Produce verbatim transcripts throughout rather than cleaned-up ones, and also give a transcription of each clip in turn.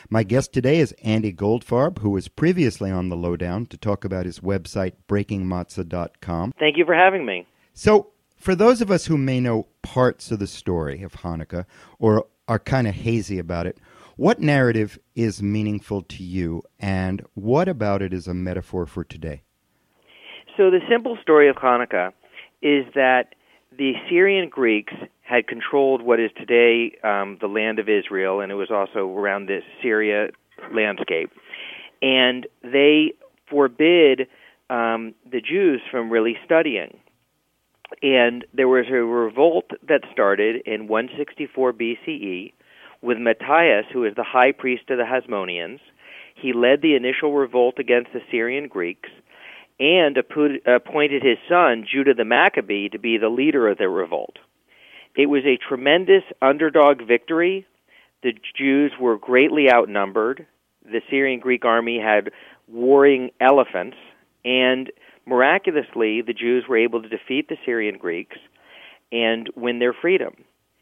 My guest today is Andy Goldfarb, who was previously on The Lowdown to talk about his website, breaking matzah dot com. Thank you for having me. So, for those of us who may know parts of the story of Hanukkah or are kind of hazy about it, what narrative is meaningful to you, and what about it is a metaphor for today? So the simple story of Hanukkah is that the Syrian Greeks had controlled what is today um, the land of Israel, and it was also around the Syria landscape. And they forbid um, the Jews from really studying. And there was a revolt that started in one sixty-four B C E with Matthias, who is the high priest of the Hasmoneans. He led the initial revolt against the Syrian Greeks and appointed his son, Judah the Maccabee, to be the leader of the revolt. It was a tremendous underdog victory. The Jews were greatly outnumbered. The Syrian Greek army had warring elephants, and miraculously, the Jews were able to defeat the Syrian Greeks and win their freedom.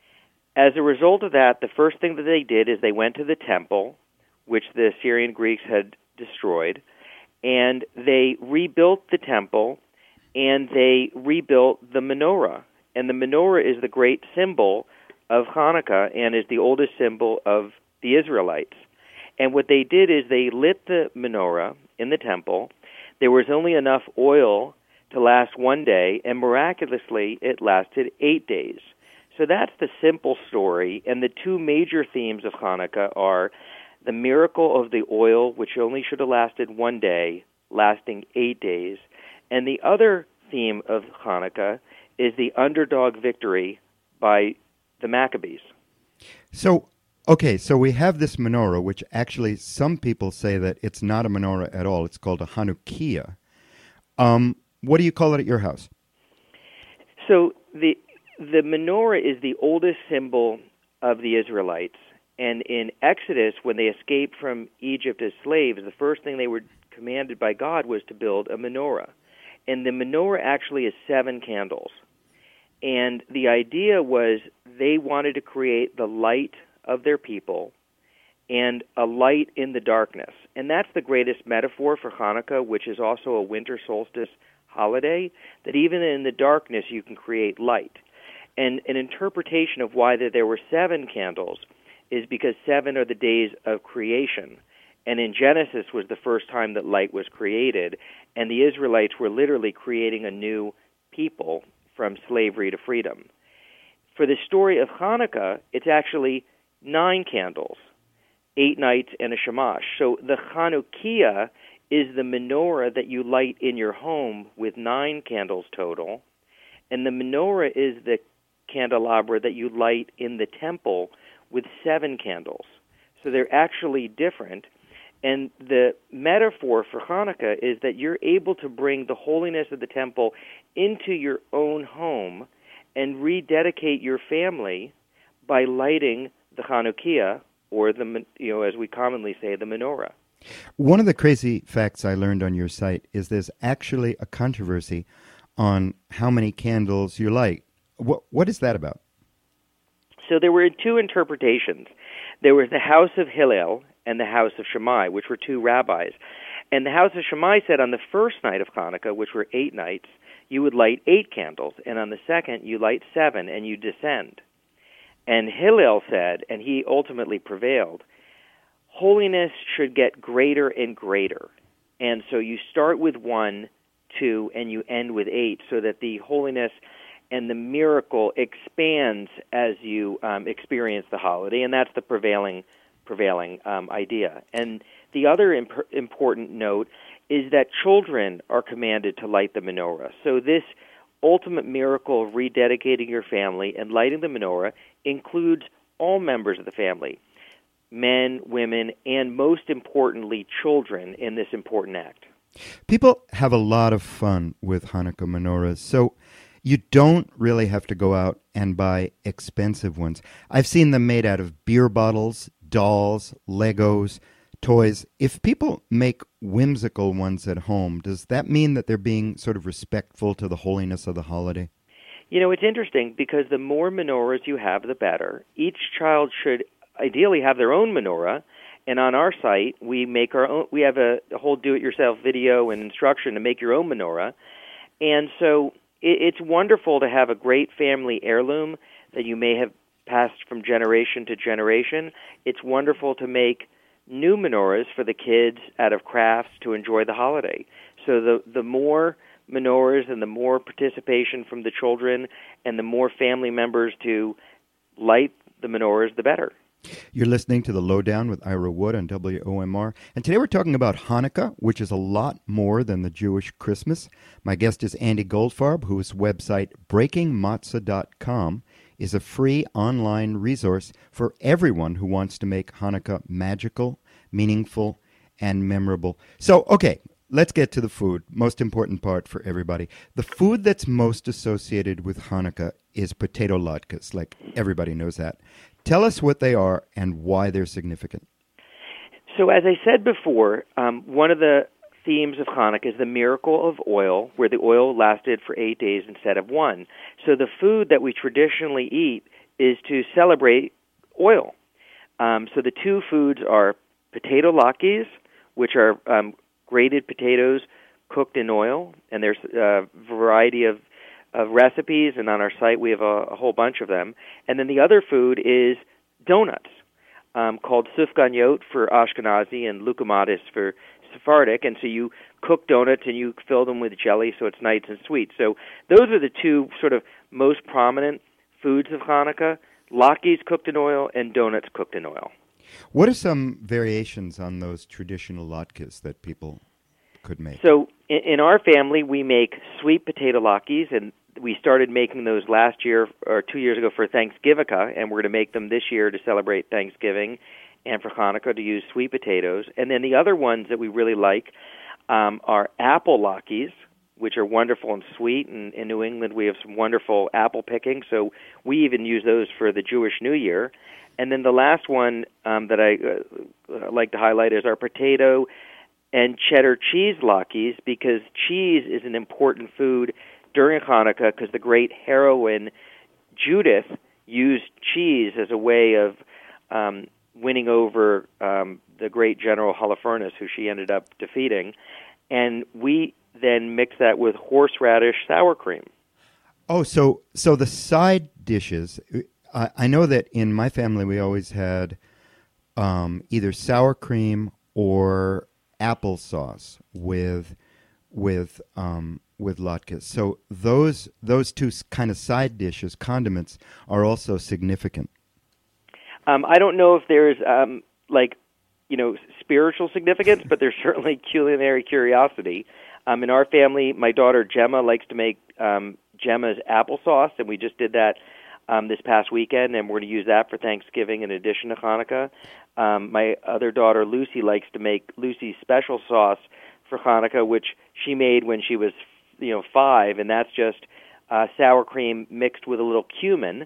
As a result of that, the first thing that they did is they went to the temple, which the Syrian Greeks had destroyed, and they rebuilt the temple, and they rebuilt the menorah. And the menorah is the great symbol of Hanukkah and is the oldest symbol of the Israelites. And what they did is they lit the menorah in the temple. There was only enough oil to last one day, and miraculously it lasted eight days. So that's the simple story, and the two major themes of Hanukkah are the miracle of the oil, which only should have lasted one day, lasting eight days. And the other theme of Hanukkah is the underdog victory by the Maccabees. So, okay, so we have this menorah, which actually some people say that it's not a menorah at all. It's called a Hanukkah. Um, what do you call it at your house? So the the menorah is the oldest symbol of the Israelites. And in Exodus, when they escaped from Egypt as slaves, the first thing they were commanded by God was to build a menorah. And the menorah actually is seven candles. And the idea was they wanted to create the light of their people and a light in the darkness. And that's the greatest metaphor for Hanukkah, which is also a winter solstice holiday, that even in the darkness you can create light. And an interpretation of why there were seven candles is because seven are the days of creation. And in Genesis was the first time that light was created, and the Israelites were literally creating a new people from slavery to freedom. For the story of Hanukkah, it's actually nine candles, eight nights and a shamash. So the Chanukiah is the menorah that you light in your home with nine candles total, and the menorah is the candelabra that you light in the temple with seven candles. So they're actually different. And the metaphor for Hanukkah is that you're able to bring the holiness of the temple into your own home and rededicate your family by lighting the Chanukiah, or the, you know, as we commonly say, the menorah. One of the crazy facts I learned on your site is there's actually a controversy on how many candles you light. What what is that about? So there were two interpretations. There was the house of Hillel and the house of Shammai, which were two rabbis. And the house of Shammai said on the first night of Hanukkah, which were eight nights, you would light eight candles, and on the second you light seven, and you descend. And Hillel said, and he ultimately prevailed, holiness should get greater and greater. And so you start with one, two, and you end with eight, so that the holiness and the miracle expands as you um, experience the holiday, and that's the prevailing prevailing um, idea. And the other imp- important note is that children are commanded to light the menorah. So this ultimate miracle of rededicating your family and lighting the menorah includes all members of the family, men, women, and most importantly, children in this important act. People have a lot of fun with Hanukkah menorahs, so you don't really have to go out and buy expensive ones. I've seen them made out of beer bottles, dolls, Legos, toys. If people make whimsical ones at home, does that mean that they're being sort of respectful to the holiness of the holiday? You know, it's interesting because the more menorahs you have, the better. Each child should ideally have their own menorah, And on our site, we make our own. We have a, a whole do-it-yourself video and instruction to make your own menorah. And so it, it's wonderful to have a great family heirloom that you may have passed from generation to generation. It's wonderful to make new menorahs for the kids out of crafts to enjoy the holiday. So the the more menorahs and the more participation from the children and the more family members to light the menorahs, the better. You're listening to The Lowdown with Ira Wood on W O M R. And today we're talking about Hanukkah, which is a lot more than the Jewish Christmas. My guest is Andy Goldfarb, whose website, breaking matzah dot com, is a free online resource for everyone who wants to make Hanukkah magical, meaningful, and memorable. So, okay, let's get to the food, most important part for everybody. The food that's most associated with Hanukkah is potato latkes, like everybody knows that. Tell us what they are and why they're significant. So as I said before, um, one of the themes of Hanukkah is the miracle of oil, where the oil lasted for eight days instead of one. So the food that we traditionally eat is to celebrate oil. Um, so the two foods are potato latkes, which are um, grated potatoes cooked in oil, and there's a variety of of recipes, and on our site we have a, a whole bunch of them. And then the other food is donuts, um, called sufganiyot for Ashkenazi and lukumatis for Sephardic. And so you cook donuts and you fill them with jelly so it's nice and sweet. So those are the two sort of most prominent foods of Hanukkah, latkes cooked in oil and donuts cooked in oil. What are some variations on those traditional latkes that people could make? So in, in our family, we make sweet potato latkes, and we started making those last year or two years ago for Thanksgivika, and we're going to make them this year to celebrate Thanksgiving and for Hanukkah to use sweet potatoes. And then the other ones that we really like um, are apple latkes, which are wonderful and sweet. And in New England, we have some wonderful apple picking, so we even use those for the Jewish New Year. And then the last one um, that I uh, like to highlight is our potato and cheddar cheese latkes, because cheese is an important food during Hanukkah because the great heroine Judith used cheese as a way of um, winning over um, the great General Holofernes, who she ended up defeating. And we then mix that with horseradish sour cream. Oh, so so the side dishes, I, I know that in my family we always had um, either sour cream or applesauce with with um, with latkes. So those those two kind of side dishes, condiments, are also significant. Um, I don't know if there's um, like you know spiritual significance, but there's certainly culinary curiosity. Um, in our family, my daughter Gemma likes to make um, Gemma's applesauce, and we just did that um, this past weekend, and we're going to use that for Thanksgiving in addition to Hanukkah. Um, my other daughter Lucy likes to make Lucy's special sauce for Hanukkah, which she made when she was, you know, five, and that's just uh, sour cream mixed with a little cumin.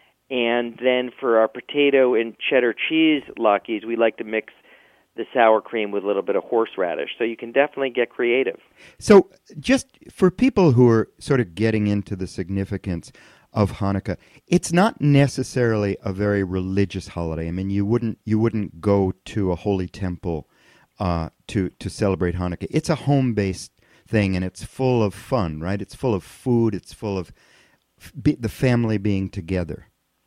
And then for our potato and cheddar cheese latkes, we like to mix the sour cream with a little bit of horseradish. So you can definitely get creative. So just for people who are sort of getting into the significance of Hanukkah, it's not necessarily a very religious holiday. I mean, you wouldn't you wouldn't go to a holy temple uh, to to celebrate Hanukkah. It's a home-based thing, and it's full of fun, right? It's full of food. It's full of f- be, the family being together.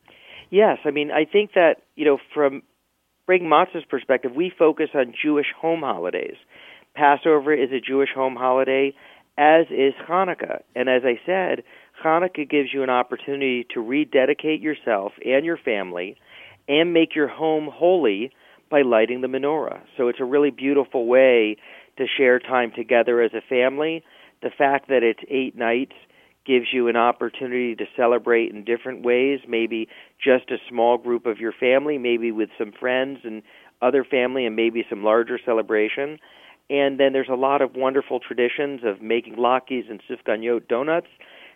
Yes, I mean, I think that, you know, from Breaking Matzah's perspective, we focus on Jewish home holidays. Passover is a Jewish home holiday, as is Hanukkah. And as I said, Hanukkah gives you an opportunity to rededicate yourself and your family and make your home holy by lighting the menorah. So it's a really beautiful way to share time together as a family. The fact that it's eight nights gives you an opportunity to celebrate in different ways, maybe just a small group of your family, maybe with some friends and other family, and maybe some larger celebration. And then there's a lot of wonderful traditions of making latkes and sufganiyot donuts,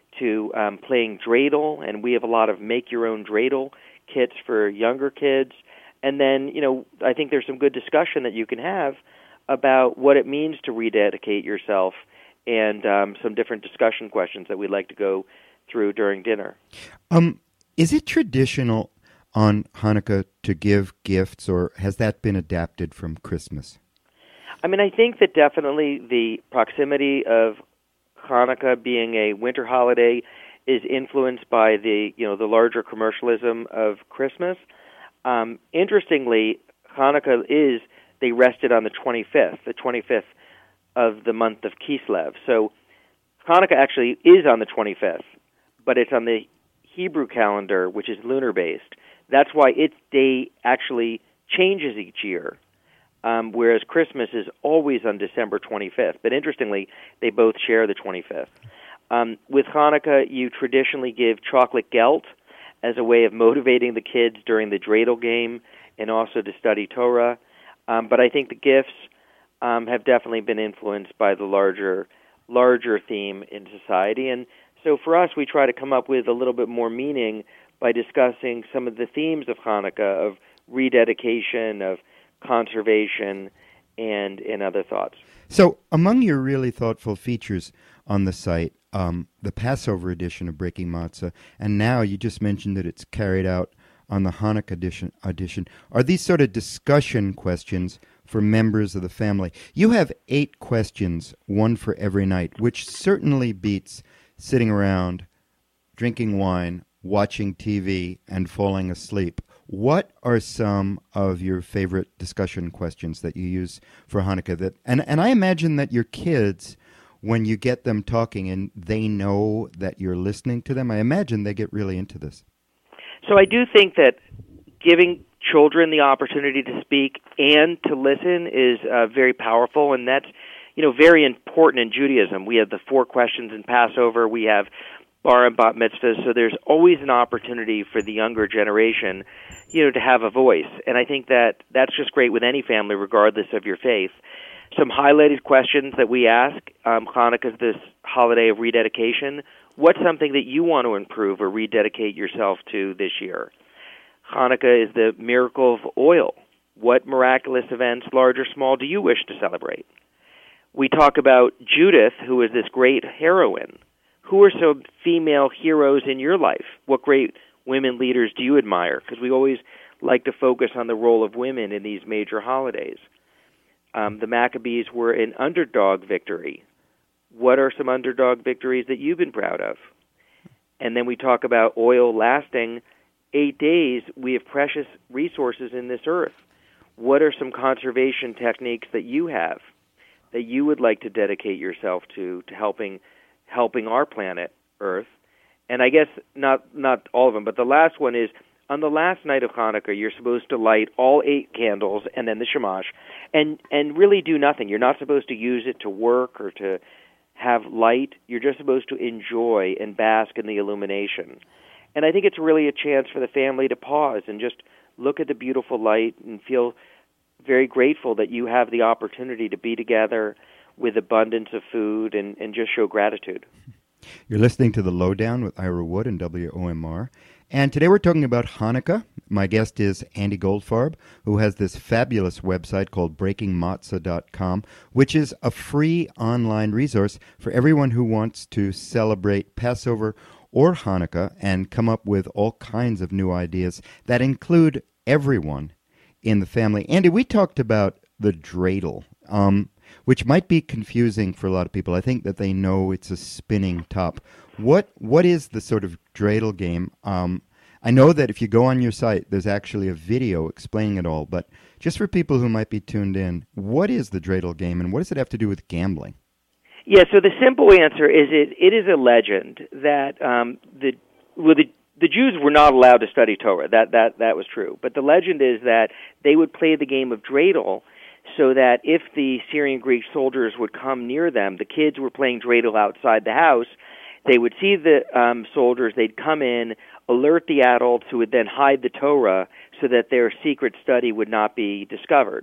to um, playing dreidel, and we have a lot of make-your-own dreidel kits for younger kids. And then, you know, I think there's some good discussion that you can have about what it means to rededicate yourself, and um, some different discussion questions that we'd like to go through during dinner. Um, is it traditional on Hanukkah to give gifts, or has that been adapted from Christmas? I mean, I think that definitely the proximity of Hanukkah being a winter holiday is influenced by the, you know, the larger commercialism of Christmas. Um, interestingly, Hanukkah is, they rested on the twenty-fifth, the twenty-fifth of the month of Kislev. So Hanukkah actually is on the twenty-fifth, but it's on the Hebrew calendar, which is lunar-based. That's why its day actually changes each year, um, whereas Christmas is always on December twenty-fifth. But interestingly, they both share the twenty-fifth. Um, with Hanukkah, you traditionally give chocolate gelt as a way of motivating the kids during the dreidel game and also to study Torah. Um, but I think the gifts um, have definitely been influenced by the larger larger theme in society. And so for us, we try to come up with a little bit more meaning by discussing some of the themes of Hanukkah, of rededication, of conservation, and, and other thoughts. So among your really thoughtful features on the site, um, the Passover edition of Breaking Matzah, and now you just mentioned that it's carried out on the Hanukkah edition, edition, are these sort of discussion questions for members of the family. You have eight questions, one for every night, which certainly beats sitting around, drinking wine, watching T V, and falling asleep. What are some of your favorite discussion questions that you use for Hanukkah? That, and, and I imagine that your kids, when you get them talking and they know that you're listening to them, I imagine they get really into this. So I do think that giving children the opportunity to speak and to listen is uh, very powerful, and that's, you know, very important in Judaism. We have the four questions in Passover. We have bar and bat mitzvahs, so there's always an opportunity for the younger generation, you know, to have a voice. And I think that that's just great with any family, regardless of your faith. Some highlighted questions that we ask, um, Hanukkah is this holiday of rededication. What's something that you want to improve or rededicate yourself to this year? Hanukkah is the miracle of oil. What miraculous events, large or small, do you wish to celebrate? We talk about Judith, who is this great heroine. Who are some female heroes in your life? What great women leaders do you admire? Because we always like to focus on the role of women in these major holidays. Um, the Maccabees were an underdog victory. What are some underdog victories that you've been proud of? And then we talk about oil lasting eight days. We have precious resources in this earth. What are some conservation techniques that you have that you would like to dedicate yourself to, to helping helping our planet, Earth? And I guess not not all of them, but the last one is, on the last night of Hanukkah, you're supposed to light all eight candles and then the shamash, and, and really do nothing. You're not supposed to use it to work or to have light. You're just supposed to enjoy and bask in the illumination. And I think it's really a chance for the family to pause and just look at the beautiful light and feel very grateful that you have the opportunity to be together with abundance of food and, and just show gratitude. You're listening to The Lowdown with Ira Wood and W O M R. And today we're talking about Hanukkah. My guest is Andy Goldfarb, who has this fabulous website called breaking matzah dot com, which is a free online resource for everyone who wants to celebrate Passover or Hanukkah and come up with all kinds of new ideas that include everyone in the family. Andy, we talked about the dreidel, um, which might be confusing for a lot of people. I think that they know it's a spinning top. What What is the sort of dreidel game? Um, I know that if you go on your site, there's actually a video explaining it all, but just for people who might be tuned in, what is the dreidel game and what does it have to do with gambling? Yeah, so the simple answer is it, it is a legend that um, the, well, the the Jews were not allowed to study Torah. That, that, that was true. But the legend is that they would play the game of dreidel so that if the Syrian Greek soldiers would come near them, the kids were playing dreidel outside the house, they would see the um, soldiers, they'd come in, alert the adults who would then hide the Torah so that their secret study would not be discovered.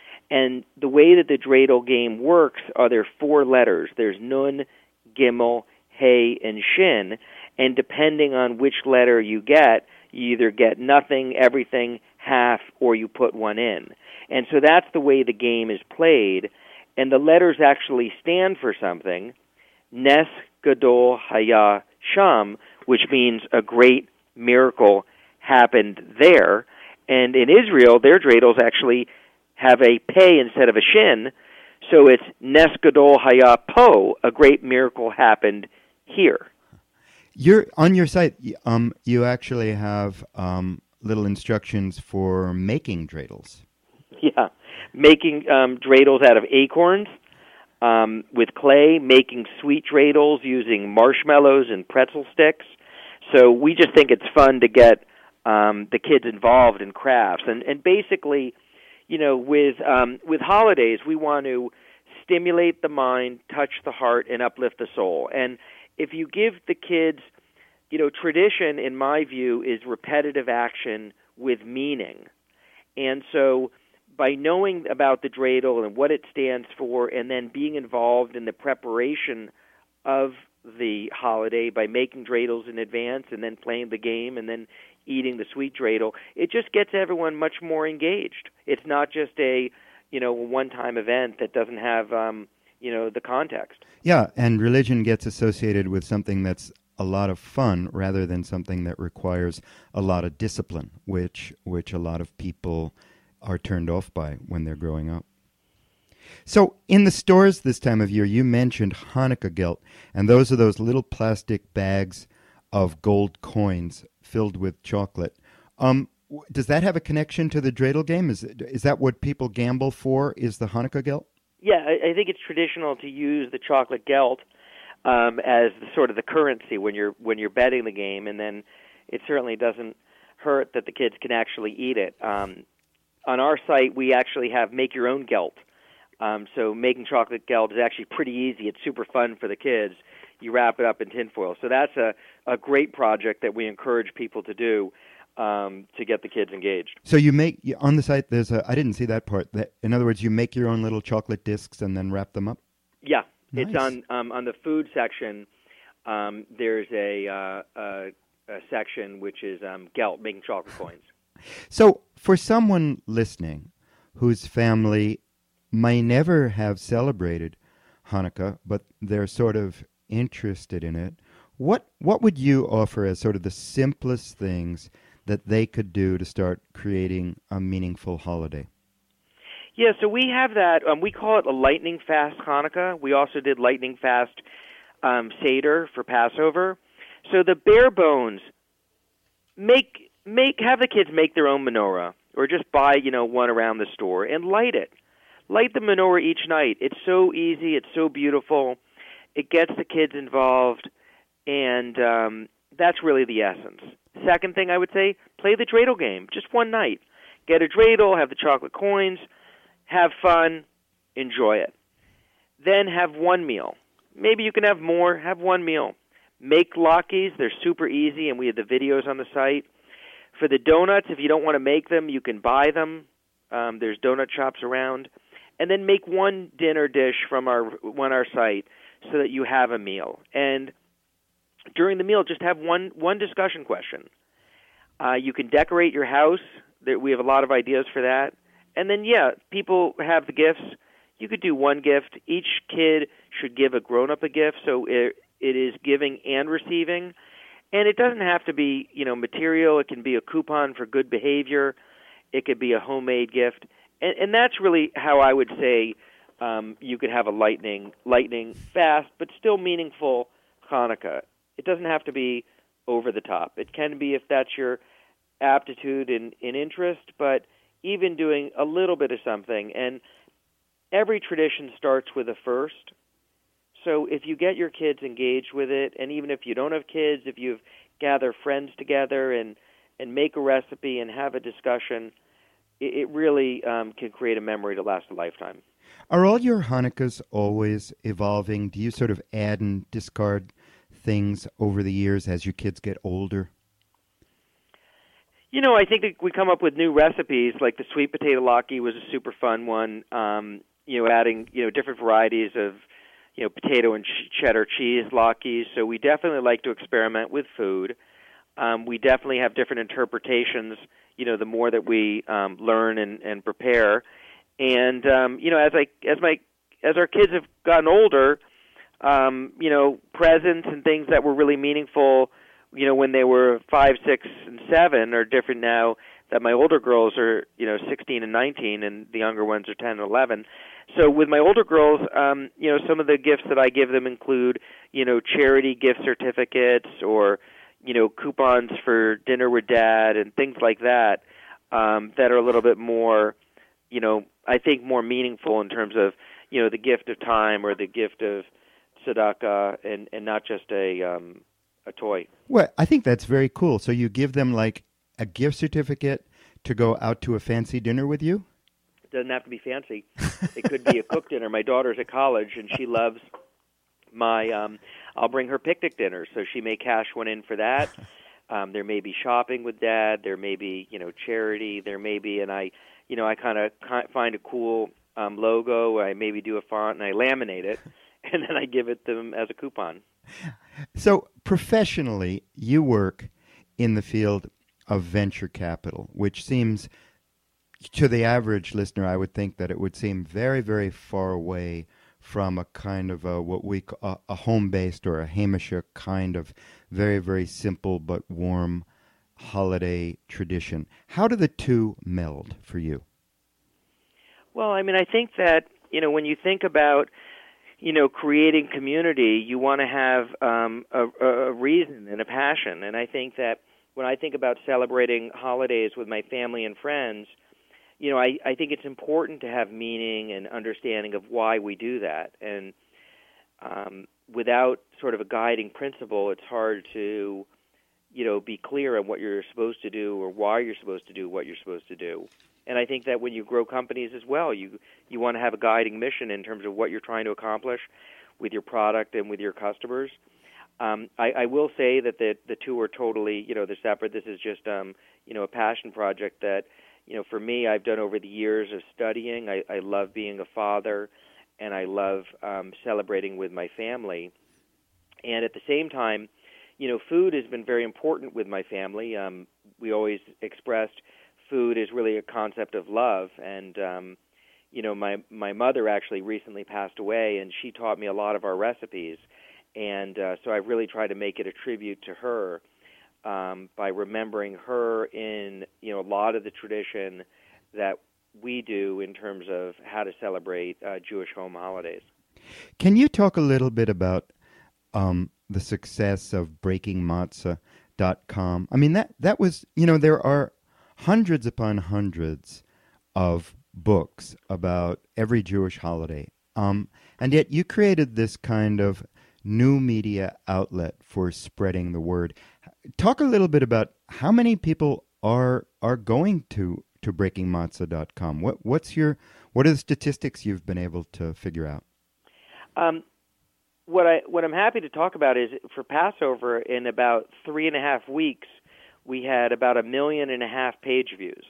And the way that the dreidel game works are there four letters. There's Nun, Gimel, Hey, and Shin, and depending on which letter you get, you either get nothing, everything, half, or you put one in. And so that's the way the game is played, and the letters actually stand for something. Nes Gadol Haya Sham, which means a great miracle happened there. And in Israel, their dreidels actually have a pei instead of a shin, so it's Nes Gadol Haya Po, a great miracle happened here. You're on your site. Um, you actually have um, little instructions for making dreidels. Yeah, making um, dreidels out of acorns um, with clay, making sweet dreidels using marshmallows and pretzel sticks. So we just think it's fun to get um, the kids involved in crafts, and and basically, you know, with um, with holidays, we want to stimulate the mind, touch the heart, and uplift the soul. And if you give the kids, you know, tradition, in my view, is repetitive action with meaning. And so by knowing about the dreidel and what it stands for, and then being involved in the preparation of the holiday by making dreidels in advance and then playing the game and then eating the sweet dreidel, it just gets everyone much more engaged. It's not just a, you know, one-time event that doesn't have, um, you know, the context. Yeah, and religion gets associated with something that's a lot of fun rather than something that requires a lot of discipline, which which a lot of people are turned off by when they're growing up. So in the stores this time of year, you mentioned Hanukkah gelt, and those are those little plastic bags of gold coins filled with chocolate. Um, w- does that have a connection to the dreidel game? Is it, is that what people gamble for, is the Hanukkah gelt? Yeah, I, I think it's traditional to use the chocolate gelt um, as the, sort of the currency when you're when you're betting the game, and then it certainly doesn't hurt that the kids can actually eat it. Um, on our site, we actually have make your own gelt. Um, so making chocolate gelt is actually pretty easy. It's super fun for the kids. You wrap it up in tinfoil. So that's a, a great project that we encourage people to do um, to get the kids engaged. So you make, you- on the site, there's a, I didn't see that part. That, in other words, you make your own little chocolate discs and then wrap them up? Yeah. Nice. It's on um, on the food section. Um, there's a, uh, a, a section which is um, gelt, making chocolate coins. So for someone listening whose family may never have celebrated Hanukkah, but they're sort of interested in it, what what would you offer as sort of the simplest things that they could do to start creating a meaningful holiday? Yeah, so we have that. Um, we call it a lightning fast Hanukkah. We also did lightning fast um, Seder for Passover. So the bare bones, make make have the kids make their own menorah, or just buy, you know, one around the store and light it. Light the menorah each night. It's so easy. It's so beautiful. It gets the kids involved, and um, that's really the essence. Second thing I would say, play the dreidel game just one night. Get a dreidel, have the chocolate coins, have fun, enjoy it. Then have one meal. Maybe you can have more. Have one meal. Make latkes. They're super easy, and we have the videos on the site. For the donuts, if you don't want to make them, you can buy them. Um, there's donut shops around. And then make one dinner dish from our one our site so that you have a meal. And during the meal, just have one one discussion question. Uh, you can decorate your house. There, we have a lot of ideas for that. And then, yeah, people have the gifts. You could do one gift. Each kid should give a grown-up a gift, so it, it is giving and receiving. And it doesn't have to be, you know, material. It can be a coupon for good behavior. It could be a homemade gift. And, and that's really how I would say um, you could have a lightning, lightning fast, but still meaningful Hanukkah. It doesn't have to be over the top. It can be if that's your aptitude and, and interest, but even doing a little bit of something. And every tradition starts with a first. So if you get your kids engaged with it, and even if you don't have kids, if you gather friends together and, and make a recipe and have a discussion, it, it really um, can create a memory to last a lifetime. Are all your Hanukkahs always evolving? Do you sort of add and discard things over the years as your kids get older? You know, I think that we come up with new recipes, like the sweet potato latke was a super fun one. Um, you know, adding, you know, different varieties of, you know, potato and ch- cheddar cheese latkes. So we definitely like to experiment with food. Um, we definitely have different interpretations, you know, the more that we um, learn and, and prepare. And, um, you know, as I as my as our kids have gotten older, um, you know, presents and things that were really meaningful you know, when they were five, six, and seven are different now that my older girls are, you know, sixteen and nineteen, and the younger ones are ten and eleven. So with my older girls, um, you know, some of the gifts that I give them include, you know, charity gift certificates or, you know, coupons for dinner with dad and things like that, um, that are a little bit more, you know, I think more meaningful in terms of, you know, the gift of time or the gift of tzedakah and, and not just a um, a toy. Well, I think that's very cool. So you give them like a gift certificate to go out to a fancy dinner with you? It doesn't have to be fancy. It could be a cook dinner. My daughter's at college, and she loves my, um, I'll bring her picnic dinner, so she may cash one in for that. Um, there may be shopping with Dad. There may be, you know, charity. There may be, and I, you know, I kind of find a cool um, logo. I maybe do a font, and I laminate it, and then I give it to them as a coupon. So professionally, you work in the field of venture capital, which seems, to the average listener, I would think that it would seem very, very far away from a kind of a, what we call a, a home-based or a Hamisha kind of very, very simple but warm holiday tradition. How do the two meld for you? Well, I mean, I think that, you know, when you think about, you know, creating community, you want to have um, a, a reason and a passion. And I think that when I think about celebrating holidays with my family and friends, you know, I, I think it's important to have meaning and understanding of why we do that. And um, without sort of a guiding principle, it's hard to, you know, be clear on what you're supposed to do or why you're supposed to do what you're supposed to do. And I think that when you grow companies as well, you you want to have a guiding mission in terms of what you're trying to accomplish with your product and with your customers. Um, I, I will say that the the two are totally, you know, they're separate. This is just, um, you know, a passion project that, you know, for me, I've done over the years of studying. I, I love being a father, and I love um, celebrating with my family. And at the same time, you know, food has been very important with my family. Um, we always expressed food is really a concept of love. And, um, you know, my, my mother actually recently passed away, and she taught me a lot of our recipes. And uh, so I've really tried to make it a tribute to her. Um, by remembering her in, you know, a lot of the tradition that we do in terms of how to celebrate uh, Jewish home holidays. Can you talk a little bit about um, the success of breaking matzah dot com? I mean, that, that was, you know, there are hundreds upon hundreds of books about every Jewish holiday. Um, and yet you created this kind of new media outlet for spreading the word. Talk a little bit about how many people are are going to, to breaking matzah dot com. What what's your what are the statistics you've been able to figure out? Um, what I what I'm happy to talk about is for Passover, in about three and a half weeks, we had about a million and a half page views.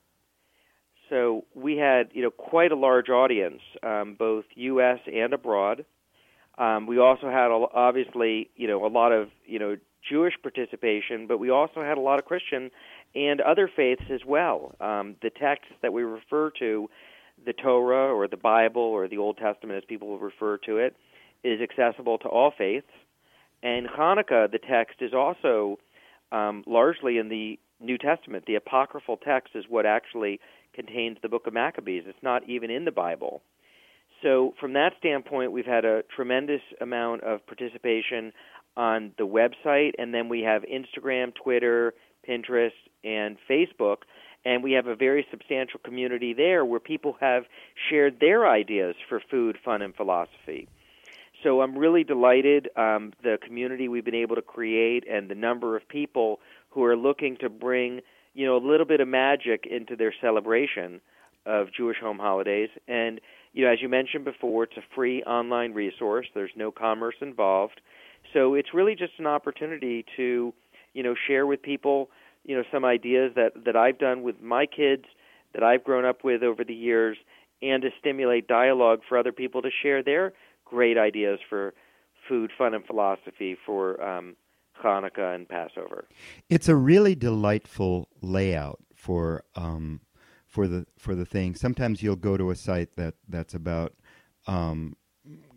So we had, you know, quite a large audience, um, both U S and abroad. Um, we also had, obviously, you know, a lot of, you know, Jewish participation, but we also had a lot of Christian and other faiths as well. Um, the texts that we refer to, the Torah or the Bible or the Old Testament as people will refer to it, is accessible to all faiths. And Hanukkah, the text, is also um, largely in the New Testament. The apocryphal text is what actually contains the book of Maccabees. It's not even in the Bible. So from that standpoint, we've had a tremendous amount of participation on the website, and then we have Instagram, Twitter, Pinterest, and Facebook, and we have a very substantial community there where people have shared their ideas for food, fun, and philosophy. So I'm really delighted um, the community we've been able to create and the number of people who are looking to bring, you know, a little bit of magic into their celebration of Jewish home holidays. And, you know, as you mentioned before, it's a free online resource. There's no commerce involved. So it's really just an opportunity to, you know, share with people, you know, some ideas that, that I've done with my kids, that I've grown up with over the years, and to stimulate dialogue for other people to share their great ideas for food, fun, and philosophy for um, Hanukkah and Passover. It's a really delightful layout for um, for the for the thing. Sometimes you'll go to a site that, that's about um,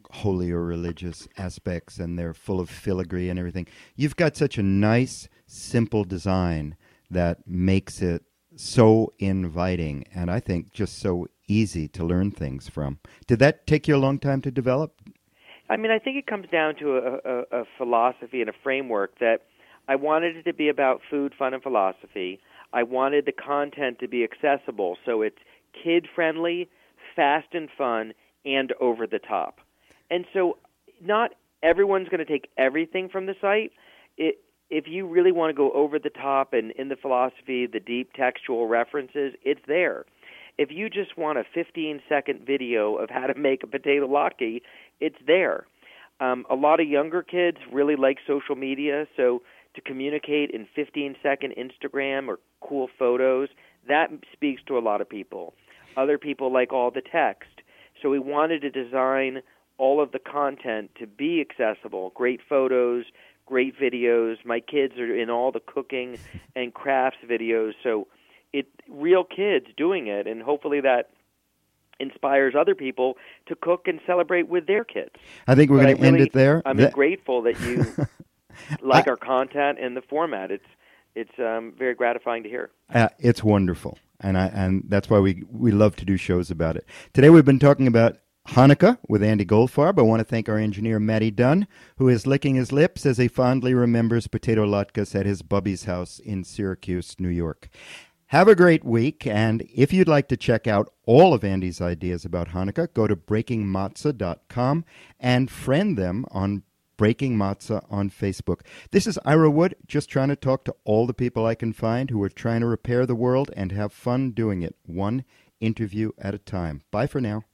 holy or religious aspects, and they're full of filigree and everything. You've got such a nice, simple design that makes it so inviting, and I think just so easy to learn things from. Did that take you a long time to develop? I mean, I think it comes down to a, a, a philosophy and a framework that I wanted it to be about food, fun, and philosophy. I wanted the content to be accessible, so it's kid-friendly, fast and fun, and over the top. And so not everyone's going to take everything from the site. It, if you really want to go over the top and in the philosophy, the deep textual references, it's there. If you just want a fifteen-second video of how to make a potato latke, it's there. Um, a lot of younger kids really like social media, so to communicate in fifteen-second Instagram or cool photos, that speaks to a lot of people. Other people like all the text. So we wanted to design all of the content to be accessible, great photos, great videos. My kids are in all the cooking and crafts videos, so it real kids doing it, and hopefully that inspires other people to cook and celebrate with their kids. I think we're going to really, end it there. I'm that... grateful that you like I... our content and the format. It's it's um, very gratifying to hear. Uh, it's wonderful, and I and that's why we we love to do shows about it. Today we've been talking about Hanukkah with Andy Goldfarb. I want to thank our engineer, Matty Dunn, who is licking his lips as he fondly remembers potato latkes at his Bubby's house in Syracuse, New York. Have a great week, and if you'd like to check out all of Andy's ideas about Hanukkah, go to breaking matzah dot com and friend them on Breaking Matzah on Facebook. This is Ira Wood, just trying to talk to all the people I can find who are trying to repair the world and have fun doing it, one interview at a time. Bye for now.